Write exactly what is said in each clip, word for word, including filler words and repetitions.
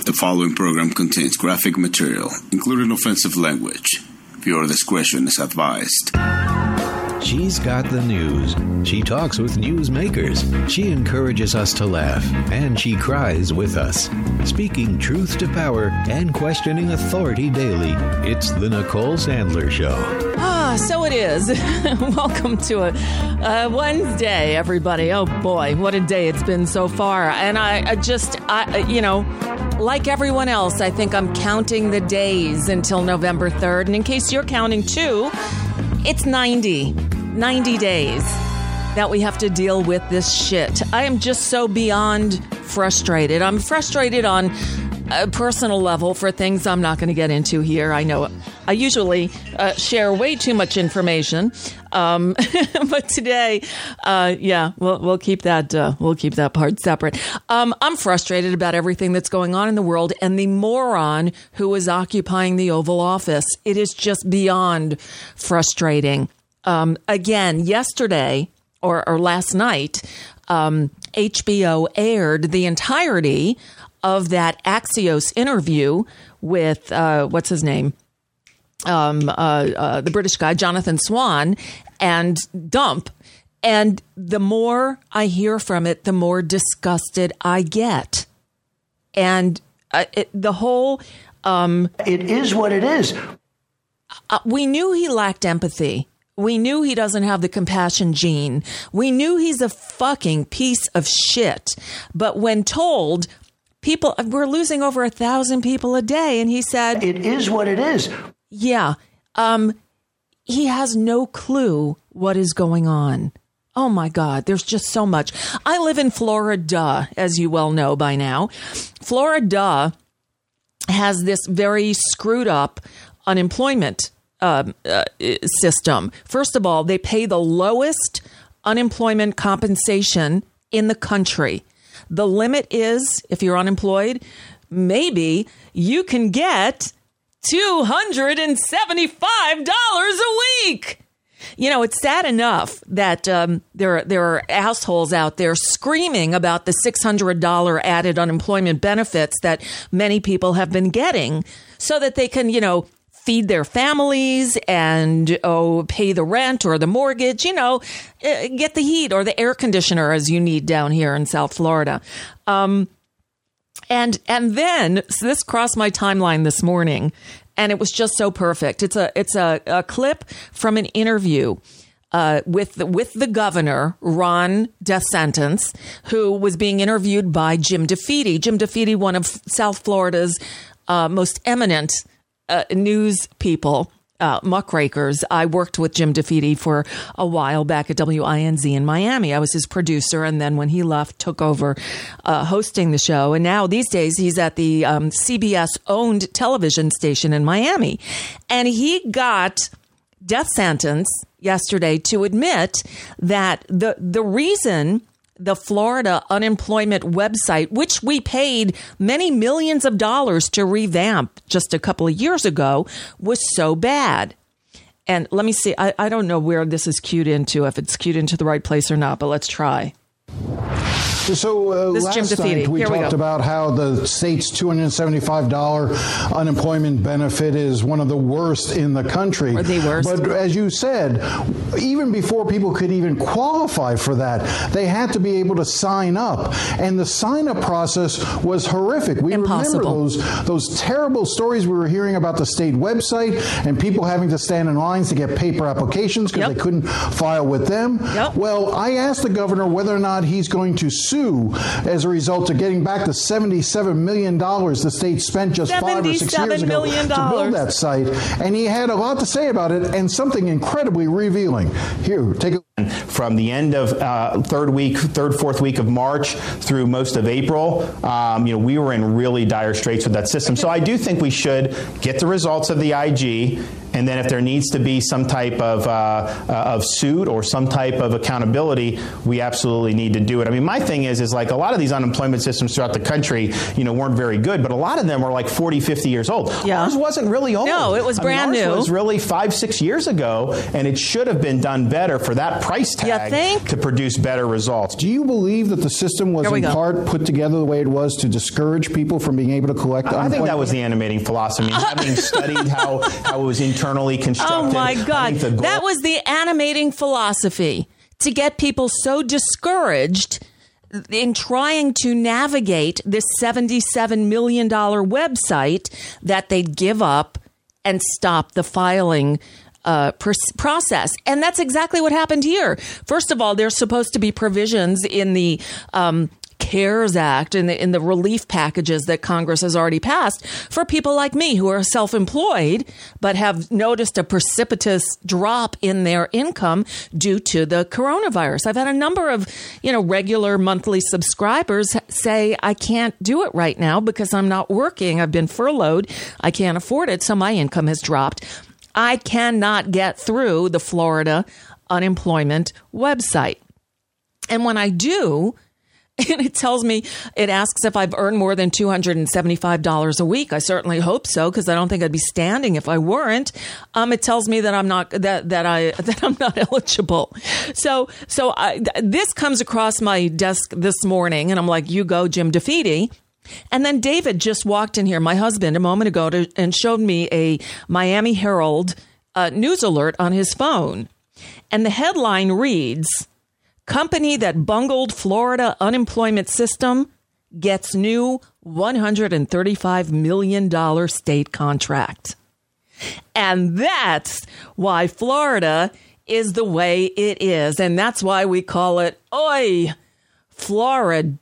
The following program contains graphic material, including offensive language. Viewer discretion is advised. She's got the news. She talks with newsmakers. She encourages us to laugh, and she cries with us. Speaking truth to power and questioning authority daily, it's the Nicole Sandler Show. Ah, so it is. Welcome to a, a Wednesday, everybody. Oh, boy, what a day it's been so far. And I, I just, I, you know, like everyone else, I think I'm counting the days until November third. And in case you're counting too, it's ninety. ninety days that we have to deal with this shit. I am just so beyond frustrated. I'm frustrated on a personal level for things I'm not going to get into here. I know I usually uh, share way too much information, um, but today, uh, yeah, we'll we'll keep that uh, we'll keep that part separate. Um, I'm frustrated about everything that's going on in the world and the moron who is occupying the Oval Office. It is just beyond frustrating. Um, again, yesterday or, or last night, um, H B O aired the entirety of that Axios interview with, uh, what's his name? Um, uh, uh, the British guy, Jonathan Swan, and Dump. And the more I hear from it, the more disgusted I get. And uh, it, the whole... Um, it is what it is. Uh, we knew he lacked empathy. We knew he doesn't have the compassion gene. We knew he's a fucking piece of shit. But when told, people, we're losing over a thousand people a day. And he said, it is what it is. Yeah. Um, he has no clue what is going on. Oh, my God. There's just so much. I live in Florida, as you well know by now. Florida has this very screwed up unemployment Um, uh, system. First of all, they pay the lowest unemployment compensation in the country. The limit is, if you're unemployed, maybe you can get two hundred seventy-five dollars a week. You know, it's sad enough that um, there, there are assholes out there screaming about the six hundred dollars added unemployment benefits that many people have been getting so that they can, you know, feed their families and oh, pay the rent or the mortgage, you know, get the heat or the air conditioner as you need down here in South Florida. Um, and and then so this crossed my timeline this morning, and it was just so perfect. It's a it's a, a clip from an interview uh, with the, with the governor, Ron DeSantis, who was being interviewed by Jim DeFeeti. Jim DeFeeti, one of South Florida's uh, most eminent Uh, news people, uh, muckrakers. I worked with Jim DeFeeti for a while back at W I N Z in Miami. I was his producer, and then when he left, took over uh, hosting the show. And now these days, he's at the um, C B S-owned television station in Miami. And he got death sentence yesterday to admit that the the reason the Florida unemployment website, which we paid many millions of dollars to revamp just a couple of years ago, was so bad. And let me see, I, I don't know where this is cued into, if it's cued into the right place or not, but let's try. So uh, this last Jim DeFeeti. night we Here talked we about how the state's two hundred seventy-five dollars unemployment benefit is one of the worst in the country. Are they worst? But as you said, even before people could even qualify for that, they had to be able to sign up. And the sign-up process was horrific. We Impossible. remember those, those terrible stories we were hearing about the state website and people having to stand in lines to get paper applications because Yep. they couldn't file with them. Yep. Well, I asked the governor whether or not he's going to sue as a result of getting back the seventy-seven million dollars the state spent just five or six years ago to build that site. And he had a lot to say about it and something incredibly revealing. Here, take a From the end of uh, third week, third, fourth week of March through most of April, um, you know, we were in really dire straits with that system. So I do think we should get the results of the I G, and then if there needs to be some type of uh, uh, of suit or some type of accountability, we absolutely need to do it. I mean, my thing is, is like a lot of these unemployment systems throughout the country, you know, weren't very good, but a lot of them were like forty, fifty years old. Yeah. Ours wasn't really old. No, it was I brand mean, ours new. It was really five, six years ago, and it should have been done better for that price tag to produce better results. Do you believe that the system was in go. part put together the way it was to discourage people from being able to collect unemployment? I think that was the animating philosophy. Having studied how, how it was internally constructed. Oh, my God. That was the animating philosophy, to get people so discouraged in trying to navigate this seventy-seven million dollars website that they'd give up and stop the filing uh, pr- process. And that's exactly what happened here. First of all, there's supposed to be provisions in the um, CARES Act, in the, in the relief packages that Congress has already passed for people like me who are self-employed but have noticed a precipitous drop in their income due to the coronavirus. I've had a number of, you know, regular monthly subscribers say, I can't do it right now because I'm not working. I've been furloughed. I can't afford it. So my income has dropped. I cannot get through the Florida unemployment website. And when I do, and it tells me, it asks if I've earned more than two hundred seventy-five dollars a week. I certainly hope so, because I don't think I'd be standing if I weren't. Um, it tells me that I'm not that that I that I'm not eligible. So so I, th- this comes across my desk this morning, and I'm like, "You go, Jim DeFede." And then David just walked in here, my husband, a moment ago, to, and showed me a Miami Herald uh, news alert on his phone, and the headline reads, "Company that bungled Florida unemployment system gets new one hundred thirty-five million dollars state contract." And that's why Florida is the way it is. And that's why we call it, Oi, Florida.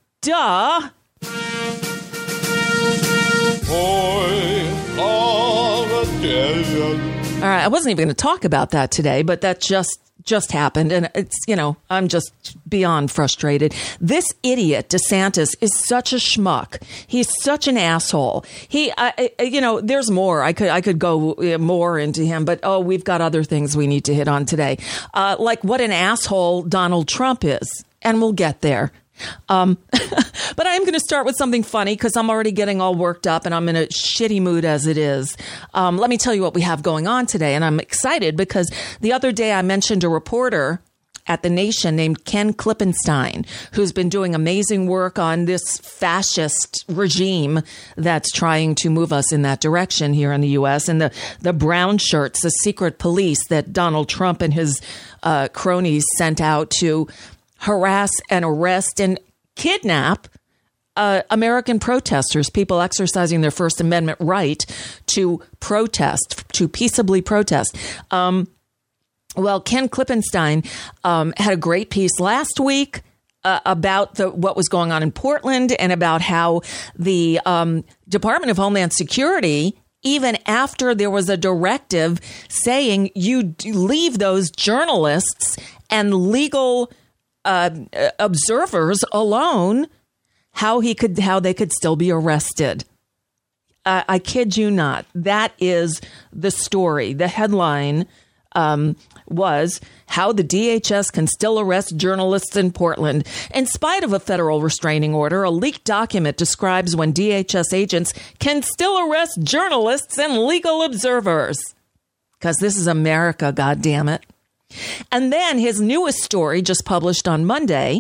Oi, Florida. All right, I wasn't even going to talk about that today, but that just just happened. And it's, you know, I'm just beyond frustrated. This idiot, DeSantis, is such a schmuck. He's such an asshole. He, I, I, you know, there's more. I could I could go more into him, but, oh, we've got other things we need to hit on today. Uh, like what an asshole Donald Trump is. And we'll get there. Um, but I'm going to start with something funny because I'm already getting all worked up and I'm in a shitty mood as it is. Um, let me tell you what we have going on today. And I'm excited because the other day I mentioned a reporter at The Nation named Ken Klippenstein, who's been doing amazing work on this fascist regime that's trying to move us in that direction here in the U S. And the, the brown shirts, the secret police that Donald Trump and his uh, cronies sent out to harass and arrest and kidnap uh, American protesters, people exercising their First Amendment right to protest, to peaceably protest. Um, well, Ken Klippenstein um, had a great piece last week uh, about the what was going on in Portland and about how the um, Department of Homeland Security, even after there was a directive saying you leave those journalists and legal Uh, observers alone, how he could, how they could still be arrested. Uh, I kid you not. That is the story. The headline um, was how the D H S can still arrest journalists in Portland. In spite of a federal restraining order, a leaked document describes when D H S agents can still arrest journalists and legal observers. Because this is America, goddammit. And then his newest story, just published on Monday,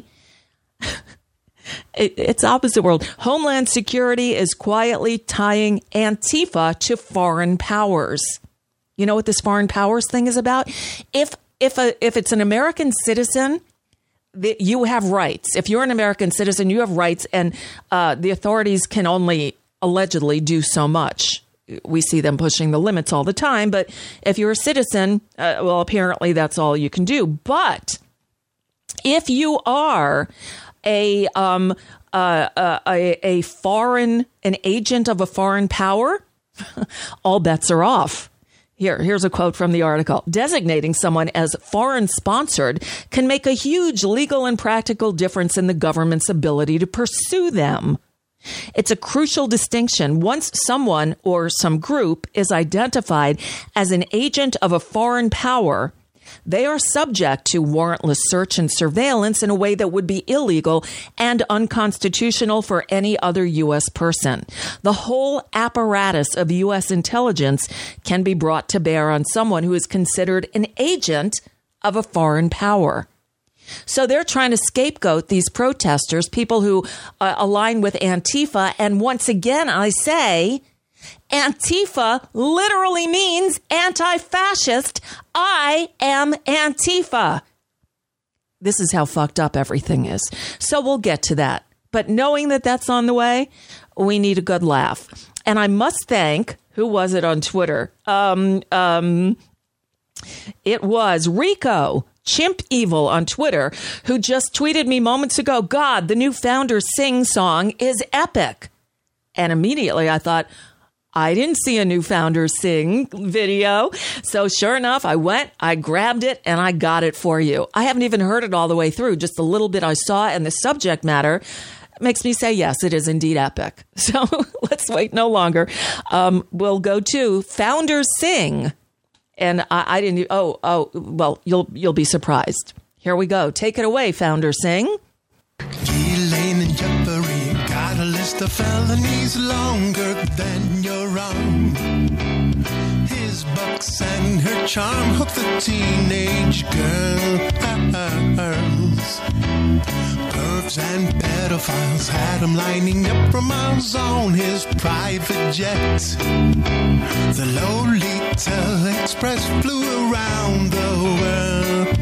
it, it's opposite world. Homeland Security is quietly tying Antifa to foreign powers. You know what this foreign powers thing is about? If if a, if it's an American citizen, the, you have rights. If you're an American citizen, you have rights, and uh, the authorities can only allegedly do so much. We see them pushing the limits all the time. But if you're a citizen, uh, well, apparently that's all you can do. But if you are a um uh, uh, a, a foreign, an agent of a foreign power, all bets are off. Here, here's a quote from the article. Designating someone as foreign sponsored can make a huge legal and practical difference in the government's ability to pursue them. It's a crucial distinction. Once someone or some group is identified as an agent of a foreign power, they are subject to warrantless search and surveillance in a way that would be illegal and unconstitutional for any other U S person. The whole apparatus of U S intelligence can be brought to bear on someone who is considered an agent of a foreign power. So they're trying to scapegoat these protesters, people who uh, align with Antifa. And once again, I say, Antifa literally means anti-fascist. I am Antifa. This is how fucked up everything is. So we'll get to that. But knowing that that's on the way, we need a good laugh. And I must thank, who was it on Twitter? Um, um, it was Rico, Chimp Evil on Twitter, who just tweeted me moments ago, God, the new Founders Sing song is epic. And immediately I thought, I didn't see a new Founders Sing video. So sure enough, I went, I grabbed it, and I got it for you. I haven't even heard it all the way through, just a little bit I saw, and the subject matter makes me say, yes, it is indeed epic. So let's wait no longer. Um, we'll go to Founders Sing. And I, I didn't, oh, oh, well, you'll you'll be surprised. Here we go. Take it away, Founders Sing. Elaine and Jeffrey got a list of felonies longer than your own. His bucks and her charm hooked the teenage girls. Pervs and pedophiles had him lining up for miles on his private jet. The Lolita Express flew around the world.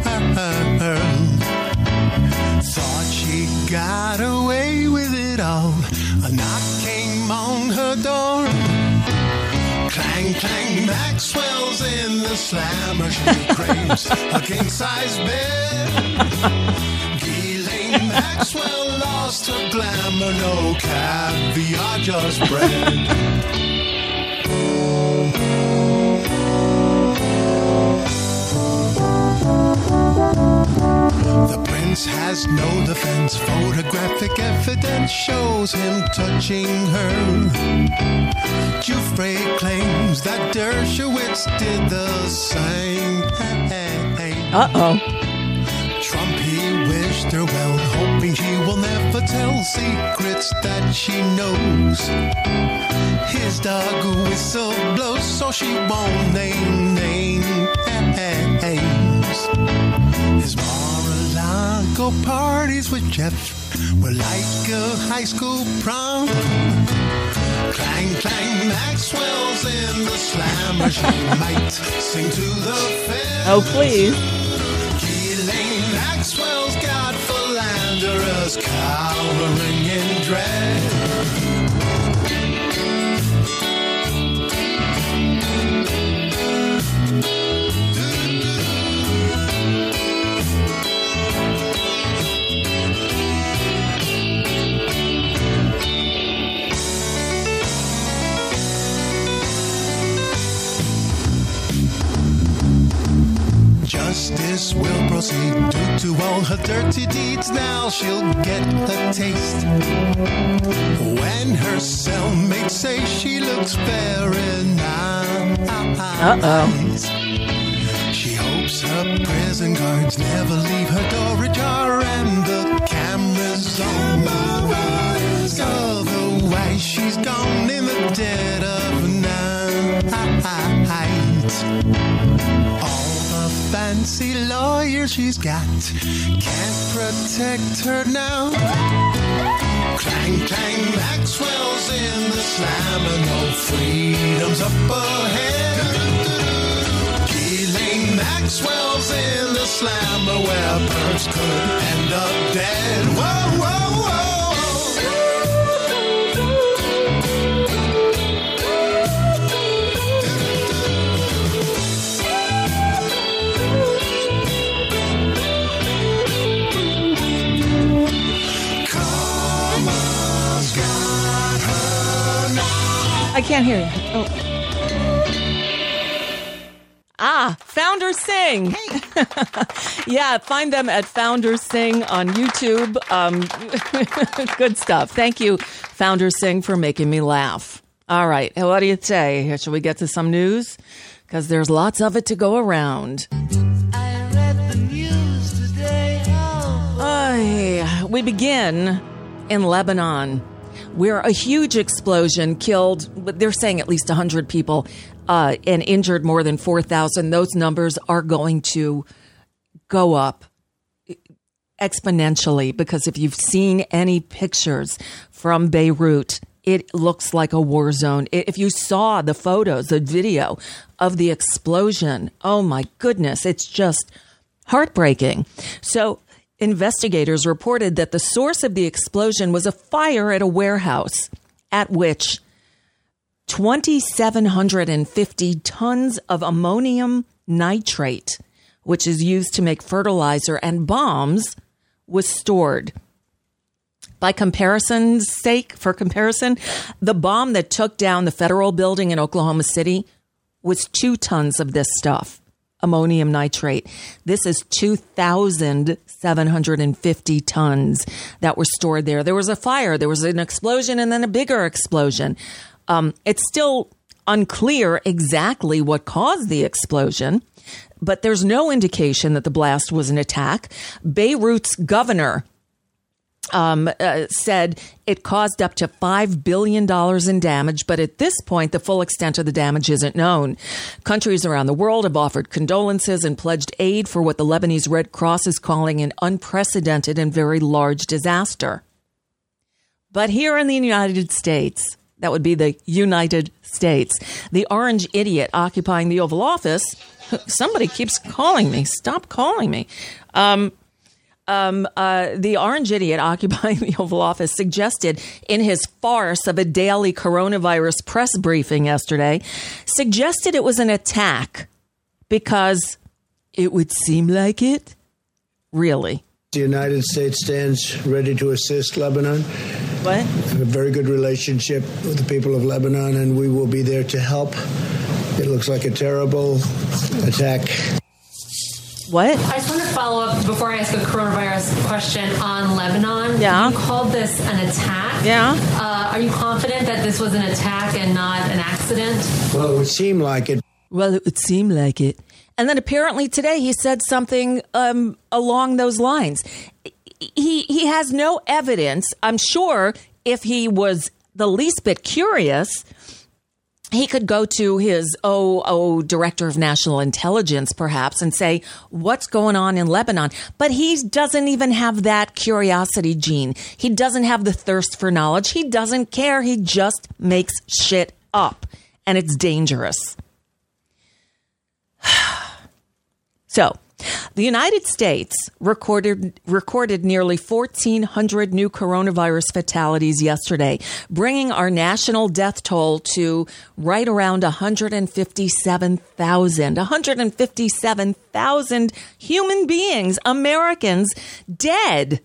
Thought she got away with it all. A knock came on her door. Clang, clang, Maxwell's in the slammer. She craves a king-size bed. Ghislaine Maxwell lost her glamour. No caviar, just bread. The prince has no defense. Photographic evidence shows him touching her. Giuffre claims that Dershowitz did the same. Uh-oh. Trump, he wished her well, hoping she will never tell secrets that she knows. His dog whistle blows, so she won't name names. His Mar-a-Lago parties with Jeff were like a high school prom. Clang, clang, Maxwell's in the slammer. She might sing to the fair. Oh, please. Ghislaine Maxwell's got philanderers cowering in dread. Justice will proceed due to all her dirty deeds. Now she'll get a taste. When her cellmates say she looks very nice. Uh-oh. She hopes her prison guards never leave her door ajar and the cameras on. Otherwise she's gone in the dead of night. Fancy lawyer she's got can't protect her now. Clang, clang, Maxwell's in the slammer. No freedom's up ahead. Ghislaine Maxwell's in the slammer where birds could end up dead. Whoa, whoa, whoa. I can't hear you. Oh. Ah, Founders Sing. Hey. Yeah, find them at Founders Sing on YouTube. Um, good stuff. Thank you, Founders Sing, for making me laugh. All right. What do you say? Shall we get to some news? Because there's lots of it to go around. I read the news today. Oh. Ay, we begin in Lebanon, where a huge explosion killed, they're saying at least one hundred people, uh, and injured more than four thousand. Those numbers are going to go up. exponentially, because if you've seen any pictures from Beirut, it looks like a war zone. If you saw the photos, the video of the explosion, oh my goodness, it's just heartbreaking. So investigators reported that the source of the explosion was a fire at a warehouse at which two thousand seven hundred fifty tons of ammonium nitrate, which is used to make fertilizer and bombs, was stored. By comparison's sake, for comparison, the bomb that took down the federal building in Oklahoma City was two tons of this stuff, ammonium nitrate. This is two thousand seven hundred fifty tons that were stored there. There was a fire, there was an explosion, and then a bigger explosion. Um, it's still unclear exactly what caused the explosion, but there's no indication that the blast was an attack. Beirut's governor Um, uh, said it caused up to five billion dollars in damage, but at this point, the full extent of the damage isn't known. Countries around the world have offered condolences and pledged aid for what the Lebanese Red Cross is calling an unprecedented and very large disaster. But here in the United States, that would be the United States, the orange idiot occupying the Oval Office, somebody keeps calling me, stop calling me, um, Um, uh, the orange idiot occupying the Oval Office suggested in his farce of a daily coronavirus press briefing yesterday, suggested it was an attack because it would seem like it. Really? The United States stands ready to assist Lebanon. What? We have a very good relationship with the people of Lebanon, and we will be there to help. It looks like a terrible attack. What? I just want to follow up before I ask a coronavirus question on Lebanon. Yeah. You called this an attack. Yeah. Uh, are you confident that this was an attack and not an accident? Well, it would seem like it. Well, it would seem like it. And then apparently today he said something um, along those lines. He he has no evidence. I'm sure if he was the least bit curious, he could go to his oh, oh, director of national intelligence, perhaps, and say, what's going on in Lebanon? But he doesn't even have that curiosity gene. He doesn't have the thirst for knowledge. He doesn't care. He just makes shit up, and it's dangerous. So, the United States recorded recorded nearly fourteen hundred new coronavirus fatalities yesterday, bringing our national death toll to right around one hundred fifty-seven thousand. one hundred fifty-seven thousand human beings, Americans, dead.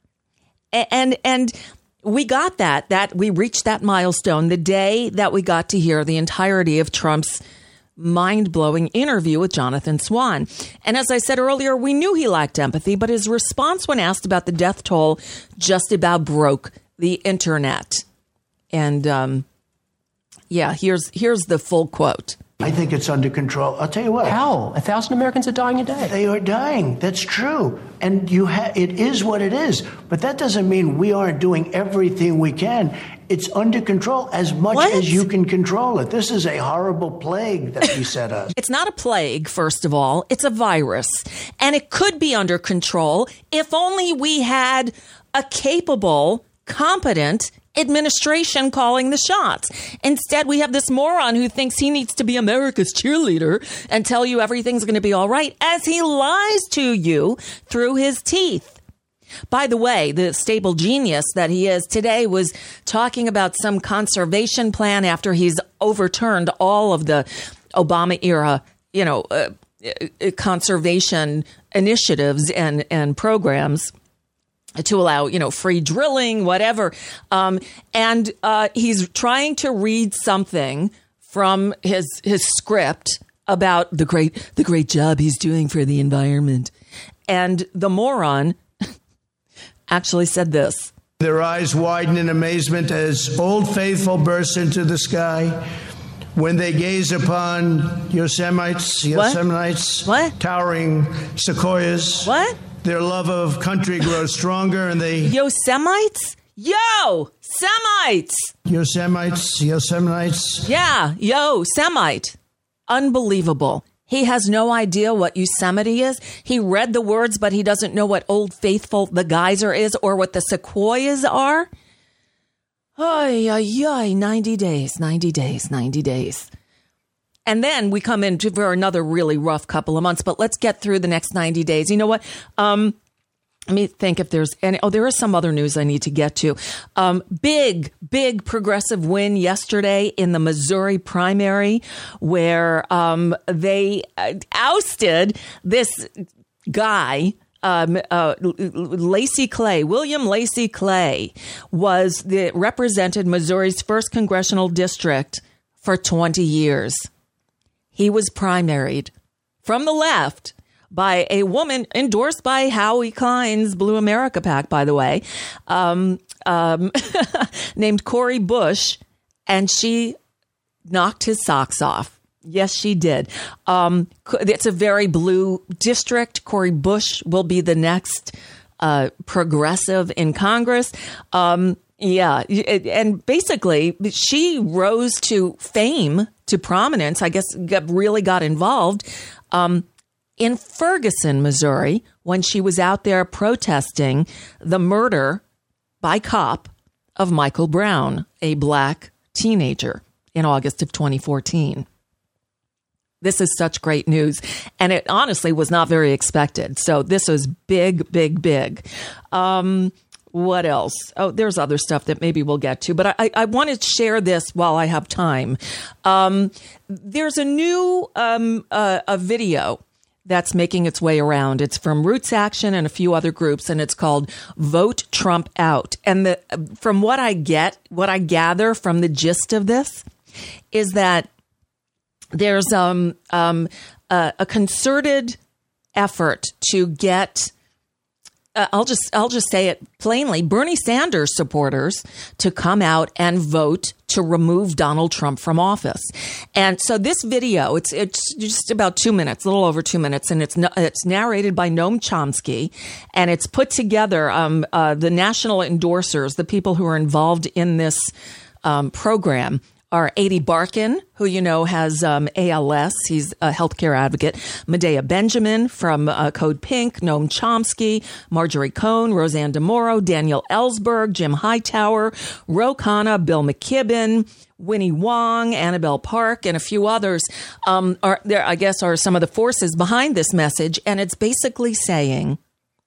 And and we got that, that we reached that milestone the day that we got to hear the entirety of Trump's mind-blowing interview with Jonathan Swan. And as I said earlier, we knew he lacked empathy, but his response when asked about the death toll just about broke the internet. And um, yeah, here's here's the full quote. I think it's under control. I'll tell you what. How? A thousand Americans are dying a day. They are dying. That's true. And you ha- it is what it is. But that doesn't mean we aren't doing everything we can. It's under control as much What? as you can control it. This is a horrible plague that beset us. It's not a plague, first of all. It's a virus. And it could be under control if only we had a capable, competent administration calling the shots. Instead, we have this moron who thinks he needs to be America's cheerleader and tell you everything's going to be all right as he lies to you through his teeth. By the way, the stable genius that he is today was talking about some conservation plan after he's overturned all of the Obama era, you know, uh, uh, conservation initiatives and, and programs to allow, you know, free drilling, whatever. Um, and uh, he's trying to read something from his his script about the great the great job he's doing for the environment. And the moron actually said this. Their eyes widen in amazement as Old Faithful bursts into the sky. When they gaze upon Yosemites, Yosemites, What? towering sequoias. What? Their love of country grows stronger, and they Yosemites? Yo, Semites. Yosemites, Yosemites. Yeah, yo, Semite. Unbelievable. He has no idea what Yosemite is. He read the words, but he doesn't know what Old Faithful, the geyser is, or what the sequoias are. Ay, ay, ay, ninety days, ninety days, ninety days. And then we come in for another really rough couple of months, but let's get through the next ninety days. You know what? Um, let me think if there's any. Oh, there is some other news I need to get to. Um, big, big progressive win yesterday in the Missouri primary where um, they ousted this guy. Um, uh, Lacy Clay, William Lacy Clay was the represented Missouri's first congressional district for twenty years. He was primaried from the left by a woman endorsed by Howie Klein's Blue America PAC, by the way, um, um, named Cori Bush, and she knocked his socks off. Yes, she did. Um, it's a very blue district. Cori Bush will be the next uh, progressive in Congress. Um, yeah. And basically, she rose to fame, to prominence, I guess, got, really got involved um, in Ferguson, Missouri, when she was out there protesting the murder by cop of Michael Brown, a black teenager, in August of twenty fourteen. This is such great news. And it honestly was not very expected. So this was big, big, big. Um, what else? Oh, there's other stuff that maybe we'll get to. But I, I want to share this while I have time. Um, there's a new um, uh, a video that's making its way around. It's from Roots Action and a few other groups, and it's called Vote Trump Out. And the, from what I get, what I gather from the gist of this is that there's um, um, uh, a concerted effort to get, uh, I'll just I'll just say it plainly, Bernie Sanders supporters to come out and vote to remove Donald Trump from office. And so this video, it's it's just about two minutes, a little over two minutes, and it's it's narrated by Noam Chomsky, and it's put together um, uh, the national endorsers, the people who are involved in this um, program. Are Ady Barkan, who you know has um, A L S. He's a healthcare advocate. Medea Benjamin from uh, Code Pink, Noam Chomsky, Marjorie Cohn, Roseanne DeMoro, Daniel Ellsberg, Jim Hightower, Ro Khanna, Bill McKibben, Winnie Wong, Annabelle Park, and a few others. Um, are there? I guess are some of the forces behind this message, and it's basically saying,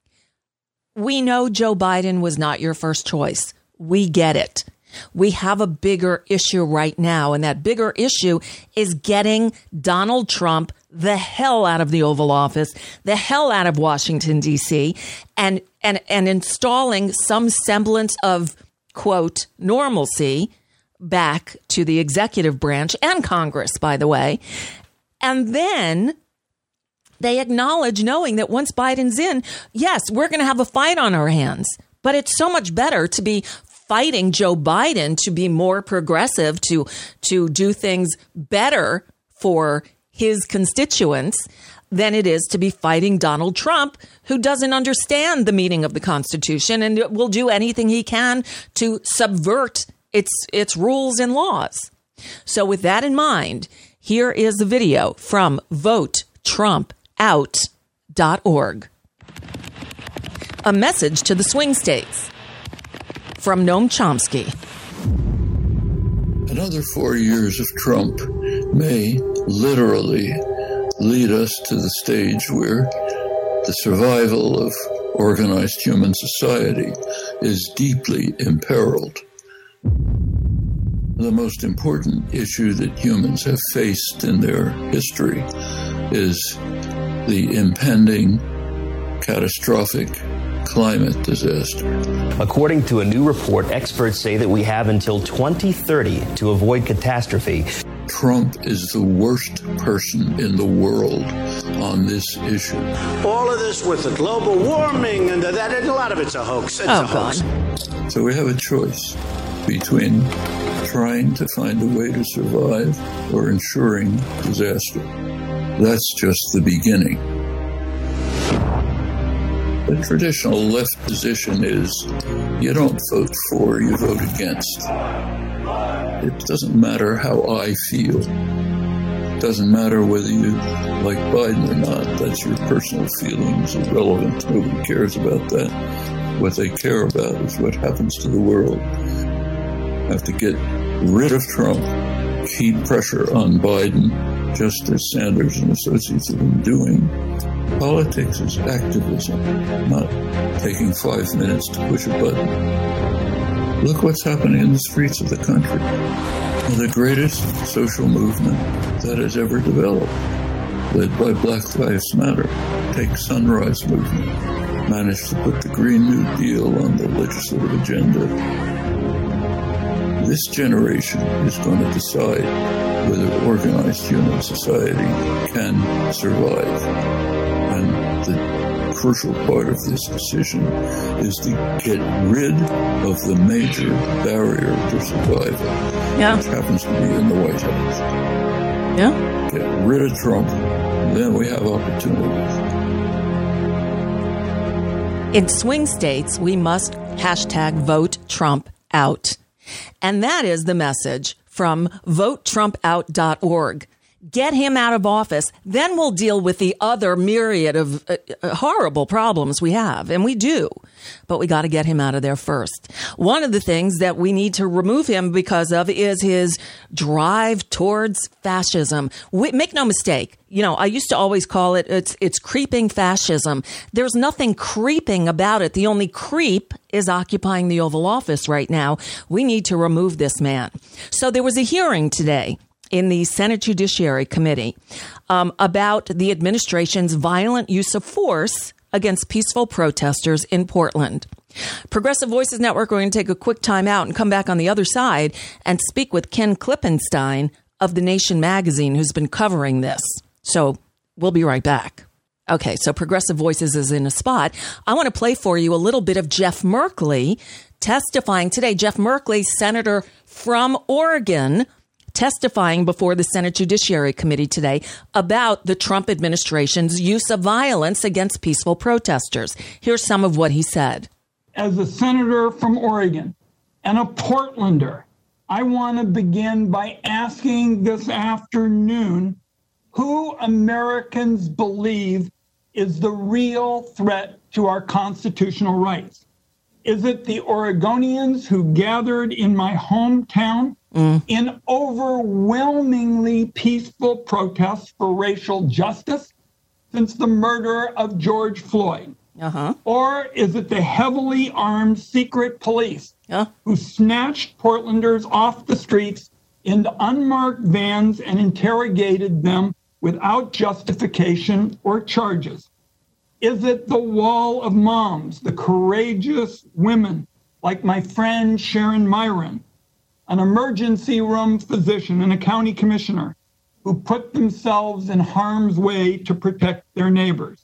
we know Joe Biden was not your first choice. We get it. We have a bigger issue right now, and that bigger issue is getting Donald Trump the hell out of the Oval Office, the hell out of Washington, D C, and and and installing some semblance of, quote, normalcy back to the executive branch and Congress, by the way. And then they acknowledge, knowing that once Biden's in, yes, we're going to have a fight on our hands, but it's so much better to be fighting Joe Biden to be more progressive, to to do things better for his constituents than it is to be fighting Donald Trump, who doesn't understand the meaning of the Constitution and will do anything he can to subvert its its rules and laws. So with that in mind, here is the video from vote trump out dot org. A message to the swing states. From Noam Chomsky. Another four years of Trump may literally lead us to the stage where the survival of organized human society is deeply imperiled. The most important issue that humans have faced in their history is the impending catastrophic climate disaster. According to a new report, experts say that we have until twenty thirty to avoid catastrophe. Trump is the worst person in the world on this issue. All of this with the global warming and that, and a lot of it's a hoax. It's oh, a hoax. God. So we have a choice between trying to find a way to survive or ensuring disaster. That's just the beginning. The traditional left position is you don't vote for, you vote against. It doesn't matter how I feel. It doesn't matter whether you like Biden or not. That's your personal feelings, irrelevant. Nobody cares about that. What they care about is what happens to the world. Have to get rid of Trump, keep pressure on Biden, just as Sanders and associates have been doing. Politics is activism, not taking five minutes to push a button. Look what's happening in the streets of the country. The greatest social movement that has ever developed, led by Black Lives Matter. Take Sunrise Movement, managed to put the Green New Deal on the legislative agenda. This generation is going to decide whether organized human society can survive. And the crucial part of this decision is to get rid of the major barrier to survival, yeah. which happens to be in the White House. Yeah. Get rid of Trump, then we have opportunities. In swing states, we must hashtag vote Trump out. And that is the message from vote trump out dot org. Get him out of office. Then we'll deal with the other myriad of uh, horrible problems we have. And we do. But we got to get him out of there first. One of the things that we need to remove him because of is his drive towards fascism. We, make no mistake. You know, I used to always call it, it's, it's creeping fascism. There's nothing creeping about it. The only creep is occupying the Oval Office right now. We need to remove this man. So there was a hearing today in the Senate Judiciary Committee um, about the administration's violent use of force against peaceful protesters in Portland. Progressive Voices Network, we're going to take a quick time out and come back on the other side and speak with Ken Klippenstein of The Nation magazine, who's been covering this. So we'll be right back. Okay, so Progressive Voices is in a spot. I want to play for you a little bit of Jeff Merkley testifying today. Jeff Merkley, senator from Oregon, testifying before the Senate Judiciary Committee today about the Trump administration's use of violence against peaceful protesters. Here's some of what he said. As a senator from Oregon and a Portlander, I want to begin by asking this afternoon who Americans believe is the real threat to our constitutional rights. Is it the Oregonians who gathered in my hometown mm. in overwhelmingly peaceful protests for racial justice since the murder of George Floyd? Uh-huh. Or is it the heavily armed secret police yeah. who snatched Portlanders off the streets into unmarked vans and interrogated them without justification or charges? Is it the wall of moms, the courageous women like my friend Sharon Myron, an emergency room physician and a county commissioner who put themselves in harm's way to protect their neighbors?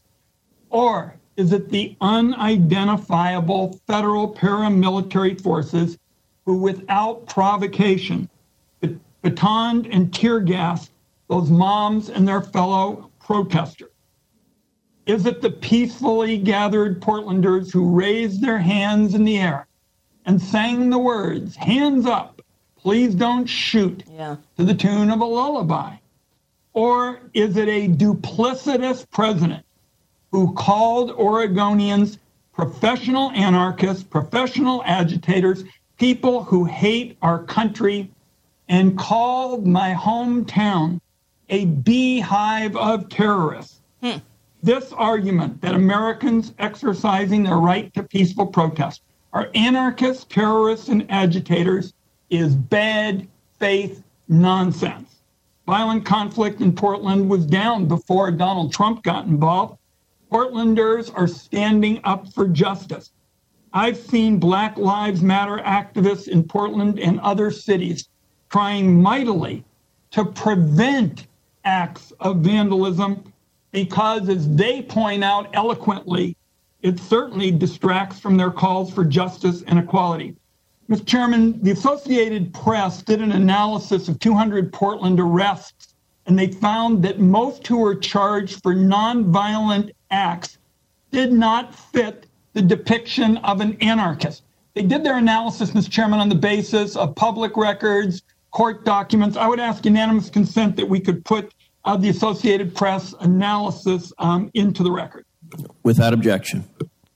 Or is it the unidentifiable federal paramilitary forces who, without provocation, batoned and tear gassed those moms and their fellow protesters? Is it the peacefully gathered Portlanders who raised their hands in the air and sang the words, "Hands up, please don't shoot," yeah. to the tune of a lullaby? Or is it a duplicitous president who called Oregonians professional anarchists, professional agitators, people who hate our country, and called my hometown a beehive of terrorists? Hmm. This argument that Americans exercising their right to peaceful protest are anarchists, terrorists, and agitators is bad faith nonsense. Violent conflict in Portland was down before Donald Trump got involved. Portlanders are standing up for justice. I've seen Black Lives Matter activists in Portland and other cities trying mightily to prevent acts of vandalism because, as they point out eloquently, it certainly distracts from their calls for justice and equality. Mister Chairman, the Associated Press did an analysis of two hundred Portland arrests, and they found that most who were charged for nonviolent acts did not fit the depiction of an anarchist. They did their analysis, Mister Chairman, on the basis of public records, court documents. I would ask unanimous consent that we could put of the Associated Press analysis um, into the record. Without objection.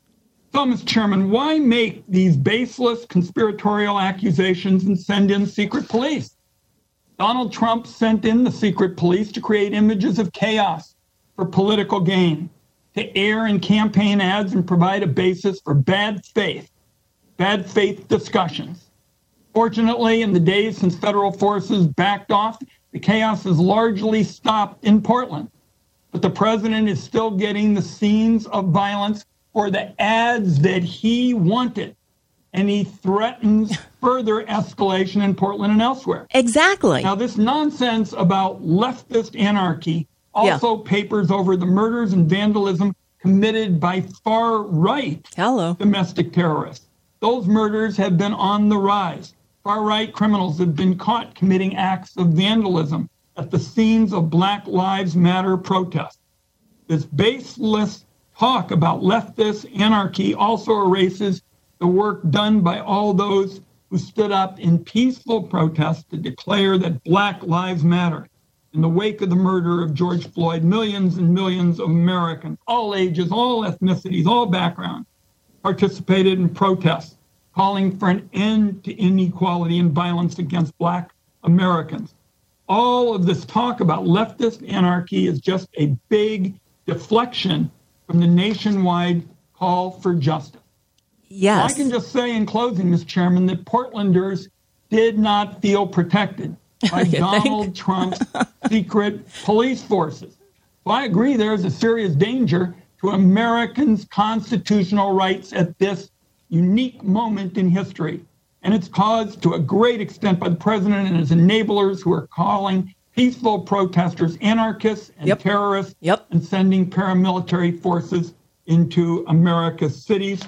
So, Mister Chairman, why make these baseless conspiratorial accusations and send in secret police? Donald Trump sent in the secret police to create images of chaos for political gain, to air in campaign ads and provide a basis for bad faith, bad faith discussions. Fortunately, in the days since federal forces backed off, the chaos has largely stopped in Portland. But the president is still getting the scenes of violence for the ads that he wanted. And he threatens further escalation in Portland and elsewhere. Exactly. Now, this nonsense about leftist anarchy also yeah. papers over the murders and vandalism committed by far-right Hello. domestic terrorists. Those murders have been on the rise. Far-right criminals have been caught committing acts of vandalism at the scenes of Black Lives Matter protests. This baseless talk about leftist anarchy also erases the work done by all those who stood up in peaceful protest to declare that Black Lives Matter. In the wake of the murder of George Floyd, millions and millions of Americans, all ages, all ethnicities, all backgrounds, participated in protests calling for an end to inequality and violence against Black Americans. All of this talk about leftist anarchy is just a big deflection from the nationwide call for justice. Yes. Well, I can just say in closing, Mister Chairman, that Portlanders did not feel protected by Donald Trump's secret police forces. So I agree there is a serious danger to Americans' constitutional rights at this unique moment in history. And it's caused to a great extent by the president and his enablers who are calling peaceful protesters anarchists and yep. terrorists yep. and sending paramilitary forces into America's cities.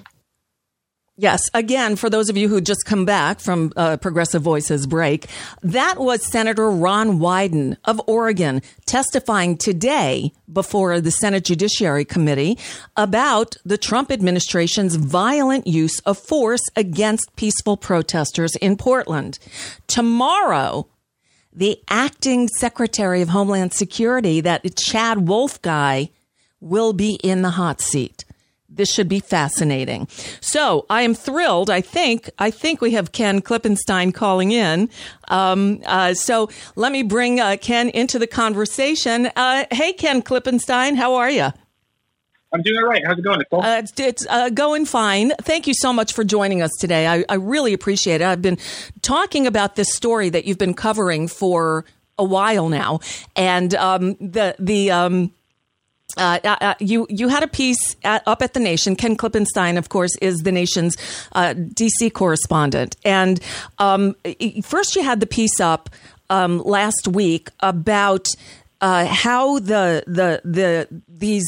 Yes. Again, for those of you who just come back from uh, Progressive Voices break, that was Senator Ron Wyden of Oregon testifying today before the Senate Judiciary Committee about the Trump administration's violent use of force against peaceful protesters in Portland. Tomorrow, the acting Secretary of Homeland Security, that Chad Wolf guy, will be in the hot seat. This should be fascinating. So I am thrilled. I think I think we have Ken Klippenstein calling in. Um, uh, so let me bring uh, Ken into the conversation. Uh, hey, Ken Klippenstein, how are you? I'm doing all right. How's it going, Nicole? Uh, it's it's uh, going fine. Thank you so much for joining us today. I, I really appreciate it. I've been talking about this story that you've been covering for a while now, and um, the the. Um, Uh, uh, you you had a piece at, up at The Nation. Ken Klippenstein, of course, is the Nation's uh, D C correspondent. And um, first you had the piece up um, last week about uh, how the the the these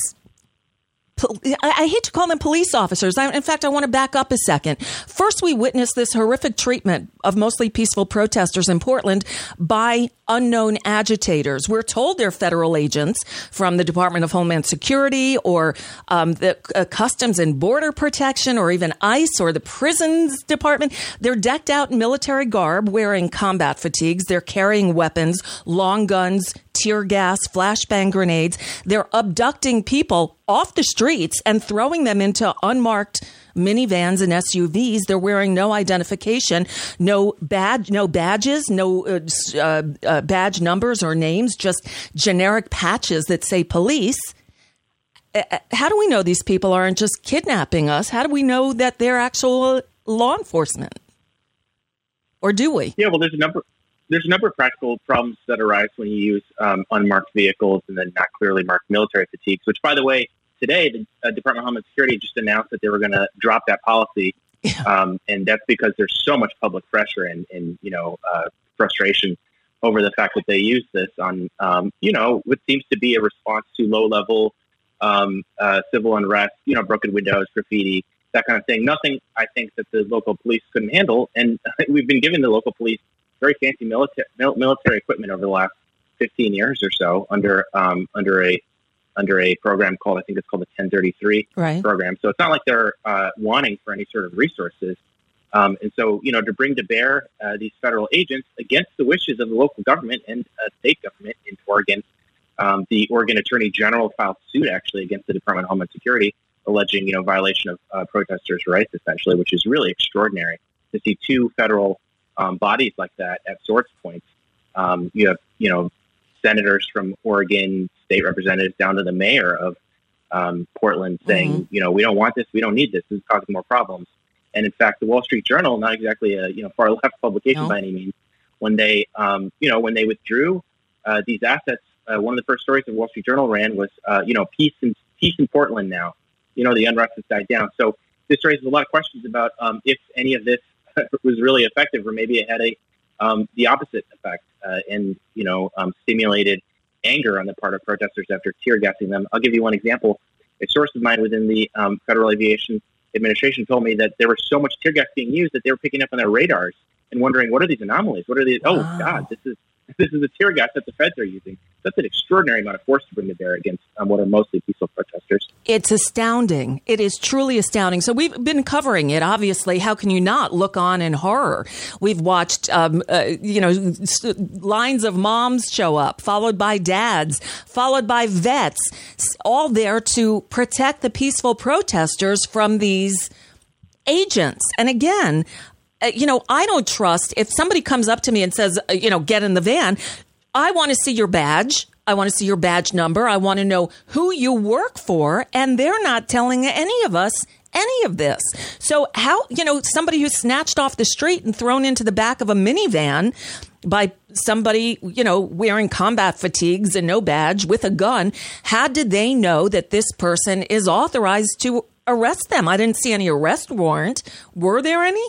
I hate to call them police officers. I, in fact, I want to back up a second. First, we witnessed this horrific treatment of mostly peaceful protesters in Portland by unknown agitators. We're told they're federal agents from the Department of Homeland Security or um, the uh, Customs and Border Protection or even ICE or the Prisons Department. They're decked out in military garb, wearing combat fatigues. They're carrying weapons, long guns, tear gas, flashbang grenades. They're abducting people off the streets and throwing them into unmarked minivans and S U Vs. They're wearing no identification, no badge, no badges, no uh, uh, uh, badge numbers or names, just generic patches that say police. Uh, how do we know these people aren't just kidnapping us? How do we know that they're actual law enforcement? Or do we? Yeah, well, there's a number. There's a number of practical problems that arise when you use um, unmarked vehicles and then not clearly marked military fatigues, which, by the way, today, the uh, Department of Homeland Security just announced that they were going to drop that policy. Yeah. Um, and that's because there's so much public pressure and, and you know, uh, frustration over the fact that they use this on, um, you know, what seems to be a response to low-level um, uh, civil unrest, you know, broken windows, graffiti, that kind of thing. Nothing, I think, that the local police couldn't handle. And we've been giving the local police very fancy military military equipment over the last fifteen years or so under um, under a under a program called, I think it's called the ten thirty-three right. program. So it's not like they're uh, wanting for any sort of resources. Um, and so, you know, to bring to bear uh, these federal agents against the wishes of the local government and uh, state government in Oregon, um, the Oregon Attorney General filed suit actually against the Department of Homeland Security, alleging, you know, violation of uh, protesters' rights, essentially, which is really extraordinary to see two federal um, bodies like that at source points. Um, you have, you know, senators from Oregon, state representatives down to the mayor of um, Portland saying, mm-hmm. you know, we don't want this, we don't need this, this is causing more problems. And in fact, the Wall Street Journal, not exactly a, you know, far left publication no. by any means, when they, um, you know, when they withdrew uh, these assets, uh, one of the first stories the Wall Street Journal ran was, uh, you know, peace in, peace in Portland now. You know, the unrest has died down. So this raises a lot of questions about um, if any of this was really effective, or maybe it had a um, the opposite effect uh, and, you know, um, stimulated anger on the part of protesters after tear gassing them. I'll give you one example. A source of mine within the um, Federal Aviation Administration told me that there was so much tear gas being used that they were picking up on their radars and wondering, what are these anomalies? What are these? Wow. Oh, God, this is this is the tear gas that the feds are using. That's an extraordinary amount of force to bring to bear against um, what are mostly peaceful protesters. It's astounding. It is truly astounding. So we've been covering it, obviously. How can you not look on in horror? We've watched, um, uh, you know, lines of moms show up, followed by dads, followed by vets, all there to protect the peaceful protesters from these agents. And again, uh, you know, I don't trust if somebody comes up to me and says, uh, you know, get in the van. I want to see your badge. I want to see your badge number. I want to know who you work for. And they're not telling any of us any of this. So how, you know, somebody who's snatched off the street and thrown into the back of a minivan by somebody, you know, wearing combat fatigues and no badge with a gun, how did they know that this person is authorized to arrest them? I didn't see any arrest warrant. Were there any?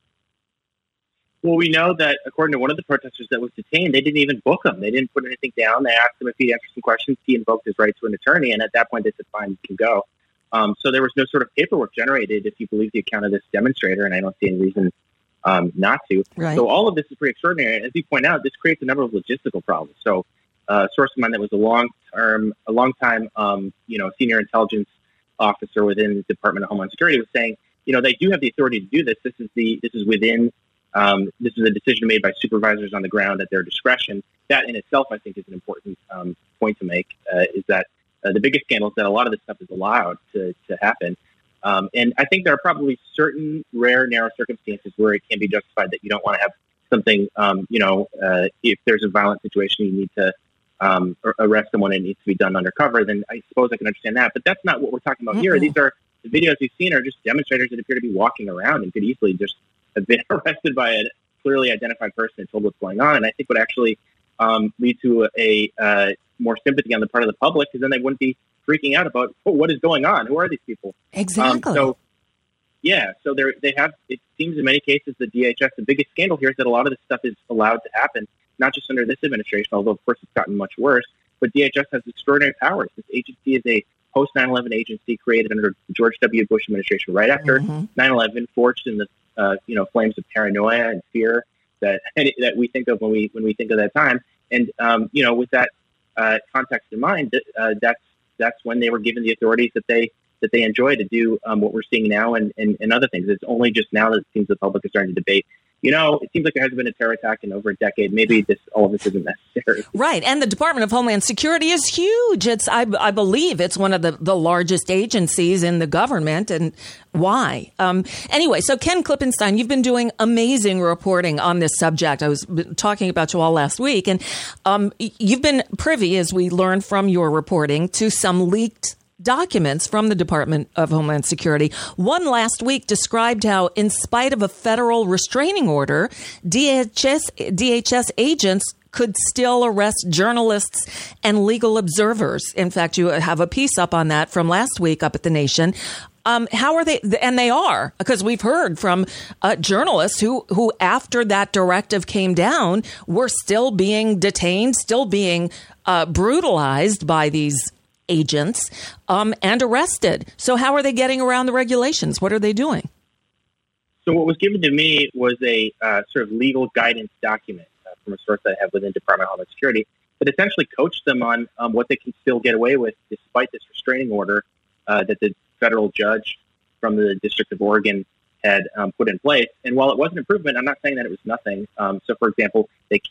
Well, we know that according to one of the protesters that was detained, they didn't even book him. They didn't put anything down. They asked him if he'd answer some questions. He invoked his right to an attorney, and at that point they said, fine, you can go. Um, so there was no sort of paperwork generated, if you believe the account of this demonstrator, and I don't see any reason um, not to. Right. So all of this is pretty extraordinary. As you point out, this creates a number of logistical problems. So uh, a source of mine that was a long-term, a long-time, um, you know, senior intelligence officer within the Department of Homeland Security was saying, you know, they do have the authority to do this. This is the this is within. Um, this is a decision made by supervisors on the ground at their discretion. That in itself, I think, is an important um, point to make, uh, is that uh, the biggest scandal is that a lot of this stuff is allowed to, to happen. Um, and I think there are probably certain rare, narrow circumstances where it can be justified that you don't want to have something, um, you know, uh, if there's a violent situation, you need to um, arrest someone and it needs to be done undercover, then I suppose I can understand that. But that's not what we're talking about mm-hmm. here. These are the videos we've seen are just demonstrators that appear to be walking around and could easily just have been arrested by a clearly identified person and told what's going on. And I think would actually um, lead to a, a uh, more sympathy on the part of the public, because then they wouldn't be freaking out about, oh, what is going on? Who are these people? Exactly. Um, so, yeah, so they they have, it seems in many cases, the D H S, the biggest scandal here is that a lot of this stuff is allowed to happen, not just under this administration, although of course it's gotten much worse, but D H S has extraordinary powers. This agency is a post nine eleven agency created under the George W. Bush administration right after mm-hmm. nine eleven, forged in the uh, you know flames of paranoia and fear that that we think of when we when we think of that time. And um, you know, with that uh, context in mind, uh, that's that's when they were given the authorities that they that they enjoy to do um, what we're seeing now and, and, and other things. It's only just now that it seems the public is starting to debate. You know, it seems like there hasn't been a terror attack in over a decade. Maybe this all of this isn't necessary. Right. And the Department of Homeland Security is huge. It's I, I believe it's one of the, the largest agencies in the government. And why? Um, anyway, so Ken Klippenstein, you've been doing amazing reporting on this subject. I was talking about you all last week. And um, you've been privy, as we learned from your reporting, to some leaked documents from the Department of Homeland Security. One last week described how, in spite of a federal restraining order, D H S, D H S agents could still arrest journalists and legal observers. In fact, you have a piece up on that from last week up at The Nation. Um, how are they? And they are, because we've heard from uh, journalists who, who, after that directive came down, were still being detained, still being uh, brutalized by these agents um, and arrested. So how are they getting around the regulations? What are they doing? So what was given to me was a uh, sort of legal guidance document uh, from a source that I have within Department of Homeland Security that essentially coached them on um, what they can still get away with despite this restraining order uh, that the federal judge from the District of Oregon had um, put in place. And while it was an improvement, I'm not saying that it was nothing. Um, so, for example, they can't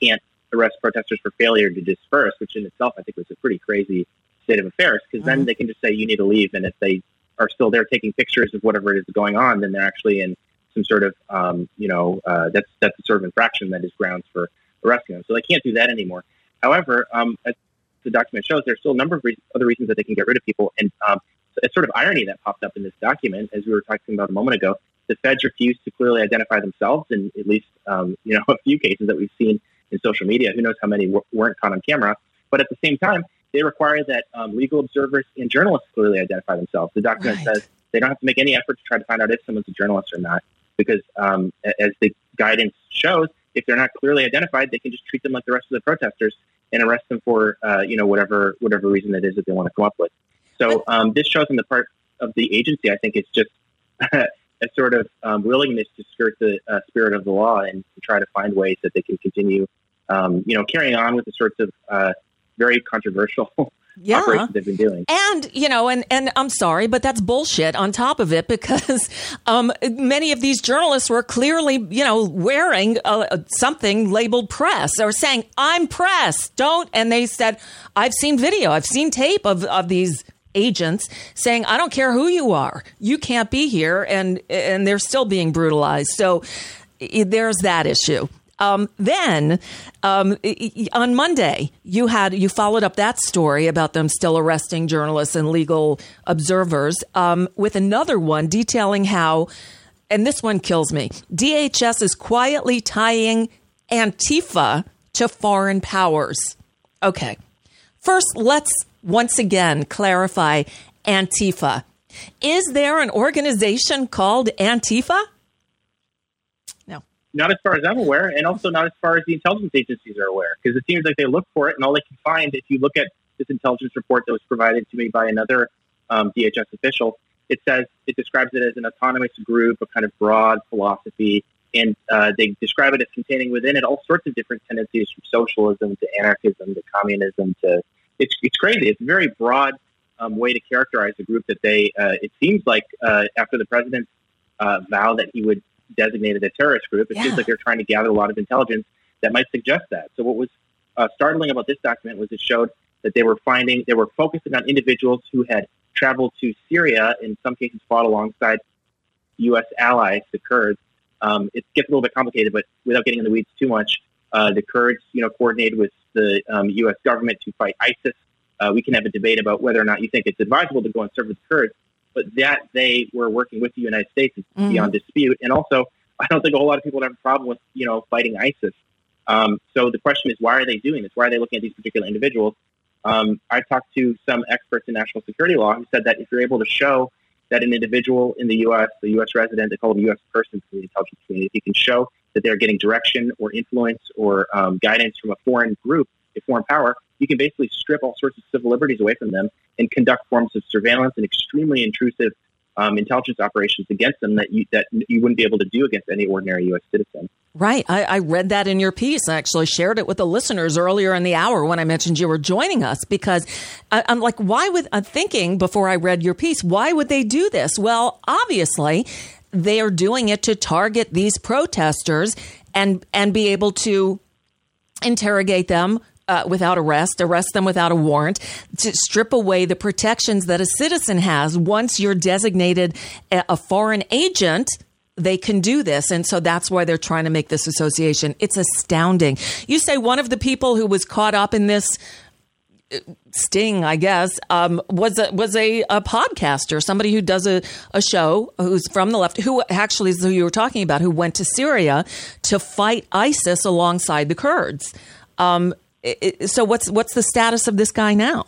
arrest protesters for failure to disperse, which in itself I think was a pretty crazy state of affairs, because mm-hmm. then they can just say you need to leave, and if they are still there taking pictures of whatever it is going on, then they're actually in some sort of, um, you know, uh, that's that's a sort of infraction that is grounds for arresting them. So they can't do that anymore. However, um, as the document shows, there's still a number of re- other reasons that they can get rid of people, and um, it's sort of irony that popped up in this document, as we were talking about a moment ago. The feds refused to clearly identify themselves in at least, um, you know, a few cases that we've seen in social media. Who knows how many w- weren't caught on camera? But at the same time, they require that um, legal observers and journalists clearly identify themselves. The document right. says they don't have to make any effort to try to find out if someone's a journalist or not, because um, as the guidance shows, if they're not clearly identified, they can just treat them like the rest of the protesters and arrest them for, uh, you know, whatever whatever reason it is that they want to come up with. So um, this shows on the part of the agency, I think it's just a sort of um, willingness to skirt the uh, spirit of the law and to try to find ways that they can continue, um, you know, carrying on with the sorts of uh, very controversial yeah. operations they've been doing. And, you know, and, and I'm sorry, but that's bullshit on top of it, because um, many of these journalists were clearly, you know, wearing uh, something labeled press or saying, I'm press, don't. And they said, I've seen video, I've seen tape of, of these agents saying, I don't care who you are, you can't be here. And, and they're still being brutalized. So there's that issue. Um, then um, on Monday, you had you followed up that story about them still arresting journalists and legal observers um, with another one detailing how, and this one kills me, D H S is quietly tying Antifa to foreign powers. Okay, first, let's once again clarify Antifa. Is there an organization called Antifa? Not as far as I'm aware, and also not as far as the intelligence agencies are aware, because it seems like they look for it, and all they can find, if you look at this intelligence report that was provided to me by another um, D H S official, it says it describes it as an autonomous group, a kind of broad philosophy, and uh, they describe it as containing within it all sorts of different tendencies, from socialism to anarchism to communism to it's it's crazy. It's a very broad um, way to characterize a group that they. Uh, it seems like uh, after the president's uh, vow that he would designated a terrorist group, it yeah. seems like they're trying to gather a lot of intelligence that might suggest that. So what was uh, startling about this document was it showed that they were finding, they were focusing on individuals who had traveled to Syria, in some cases fought alongside U S allies, the Kurds. Um, it gets a little bit complicated, but without getting in the weeds too much, uh, the Kurds, you know, coordinated with the um, U S government to fight ISIS. Uh, we can have a debate about whether or not you think it's advisable to go and serve with the Kurds, but that they were working with the United States is mm-hmm. beyond dispute. And also, I don't think a whole lot of people would have a problem with, you know, fighting ISIS. Um, so the question is, why are they doing this? Why are they looking at these particular individuals? Um, I talked to some experts in national security law who said that if you're able to show that an individual in the U S, the U S resident, they call them U S persons in the intelligence community, if you can show that they're getting direction or influence or um, guidance from a foreign group, a foreign power, you can basically strip all sorts of civil liberties away from them and conduct forms of surveillance and extremely intrusive um, intelligence operations against them that you that you wouldn't be able to do against any ordinary U S citizen. Right. I, I read that in your piece. I actually shared it with the listeners earlier in the hour when I mentioned you were joining us, because I, I'm like, why would I'm thinking before I read your piece, why would they do this? Well, obviously, they are doing it to target these protesters and and be able to interrogate them Uh, without arrest, arrest them without a warrant, to strip away the protections that a citizen has. Once you're designated a, a foreign agent, they can do this. And so that's why they're trying to make this association. It's astounding. You say one of the people who was caught up in this sting, I guess, um, was a, was a, a podcaster, somebody who does a, a show, who's from the left, who actually is who you were talking about, who went to Syria to fight ISIS alongside the Kurds. Um, It, so what's what's the status of this guy now?